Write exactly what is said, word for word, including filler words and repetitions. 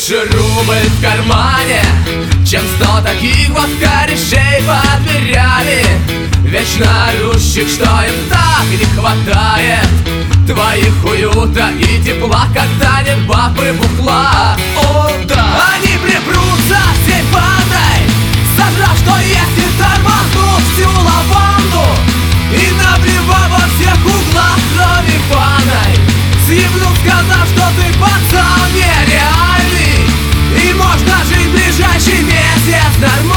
Лучше рубль в кармане, чем сто таких вот корешей под дверями, вечно орущих, что им так не хватает твоих уюта и тепла, когда нет баб и бухла. О, да! Они припрутся всей бандой, сожрав, что есть, и тормознут всю лаванду, и наплевав во всех углах крови паной, съебнут, сказав, что ты пацан нереальный, и можно жить ближайший месяц нормально.